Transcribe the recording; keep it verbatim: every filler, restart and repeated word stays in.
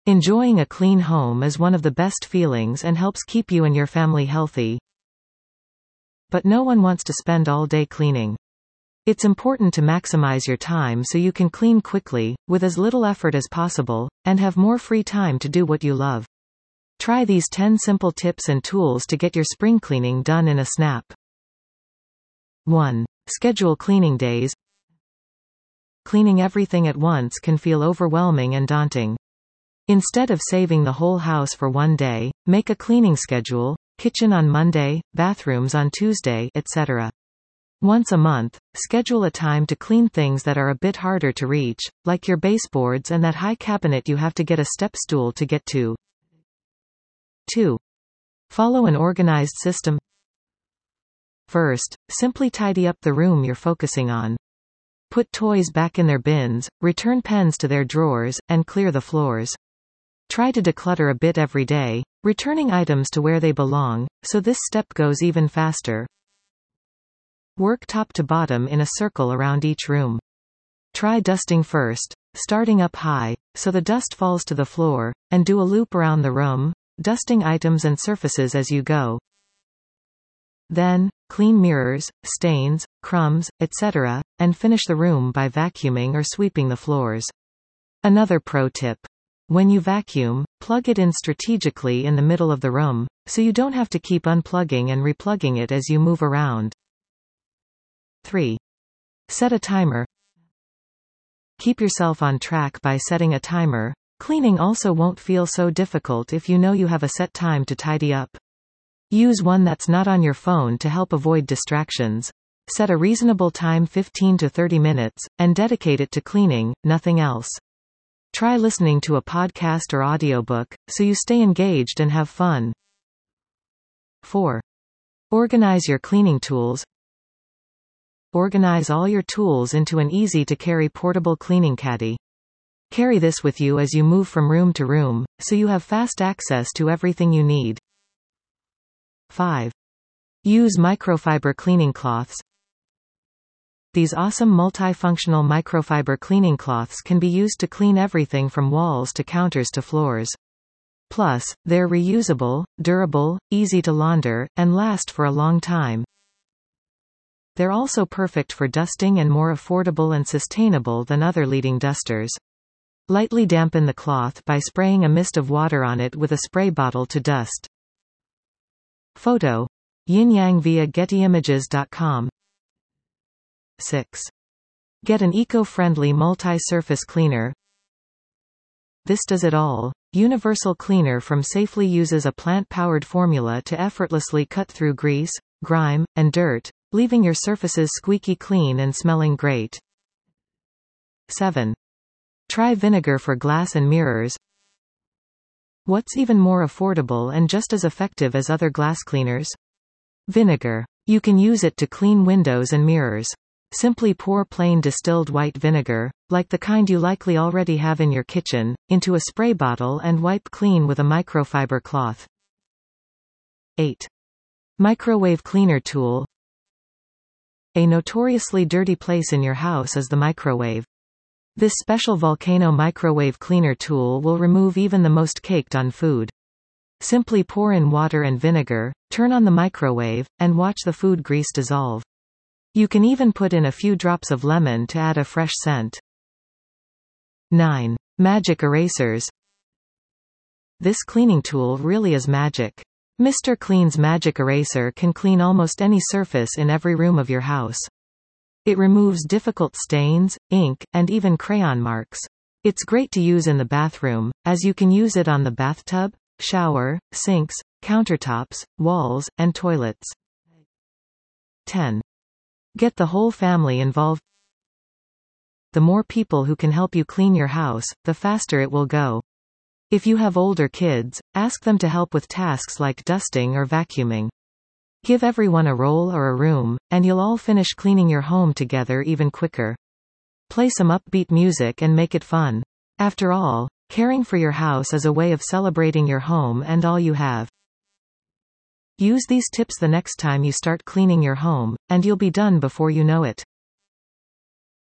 Enjoying a clean home is one of the best feelings and helps keep you and your family healthy. But no one wants to spend all day cleaning. It's important to maximize your time so you can clean quickly, with as little effort as possible, and have more free time to do what you love. Try these ten simple tips and tools to get your spring cleaning done in a snap. one. Schedule cleaning days. Cleaning everything at once can feel overwhelming and daunting. Instead of saving the whole house for one day, make a cleaning schedule: kitchen on Monday, bathrooms on Tuesday, et cetera. Once a month, schedule a time to clean things that are a bit harder to reach, like your baseboards and that high cabinet you have to get a step stool to get to. two. Follow an organized system. First, simply tidy up the room you're focusing on. Put toys back in their bins, return pens to their drawers, and clear the floors. Try to declutter a bit every day, returning items to where they belong, so this step goes even faster. Work top to bottom in a circle around each room. Try dusting first, starting up high, so the dust falls to the floor, and do a loop around the room, dusting items and surfaces as you go. Then, clean mirrors, stains, crumbs, et cetera, and finish the room by vacuuming or sweeping the floors. Another pro tip. When you vacuum, plug it in strategically in the middle of the room, so you don't have to keep unplugging and replugging it as you move around. three. Set a timer. Keep yourself on track by setting a timer. Cleaning also won't feel so difficult if you know you have a set time to tidy up. Use one that's not on your phone to help avoid distractions. Set a reasonable time, fifteen to thirty minutes, and dedicate it to cleaning, nothing else. Try listening to a podcast or audiobook, so you stay engaged and have fun. four. Organize your cleaning tools. Organize all your tools into an easy-to-carry portable cleaning caddy. Carry this with you as you move from room to room, so you have fast access to everything you need. five. Use microfiber cleaning cloths. These awesome multifunctional microfiber cleaning cloths can be used to clean everything from walls to counters to floors. Plus, they're reusable, durable, easy to launder, and last for a long time. They're also perfect for dusting and more affordable and sustainable than other leading dusters. Lightly dampen the cloth by spraying a mist of water on it with a spray bottle to dust. Photo. Yin Yang via Getty Images dot com. six. Get an eco-friendly multi-surface cleaner. This does it all. Universal Cleaner from Safely uses a plant-powered formula to effortlessly cut through grease, grime, and dirt, leaving your surfaces squeaky clean and smelling great. seven. Try vinegar for glass and mirrors. What's even more affordable and just as effective as other glass cleaners? Vinegar. You can use it to clean windows and mirrors. Simply pour plain distilled white vinegar, like the kind you likely already have in your kitchen, into a spray bottle and wipe clean with a microfiber cloth. eight. Microwave cleaner tool. A notoriously dirty place in your house is the microwave. This special Volcano microwave cleaner tool will remove even the most caked-on food. Simply pour in water and vinegar, turn on the microwave, and watch the food grease dissolve. You can even put in a few drops of lemon to add a fresh scent. nine. Magic erasers. This cleaning tool really is magic. Mister Clean's Magic Eraser can clean almost any surface in every room of your house. It removes difficult stains, ink, and even crayon marks. It's great to use in the bathroom, as you can use it on the bathtub, shower, sinks, countertops, walls, and toilets. ten. Get the whole family involved. The more people who can help you clean your house, the faster it will go. If you have older kids, ask them to help with tasks like dusting or vacuuming. Give everyone a role or a room, and you'll all finish cleaning your home together even quicker. Play some upbeat music and make it fun. After all, caring for your house is a way of celebrating your home and all you have. Use these tips the next time you start cleaning your home, and you'll be done before you know it.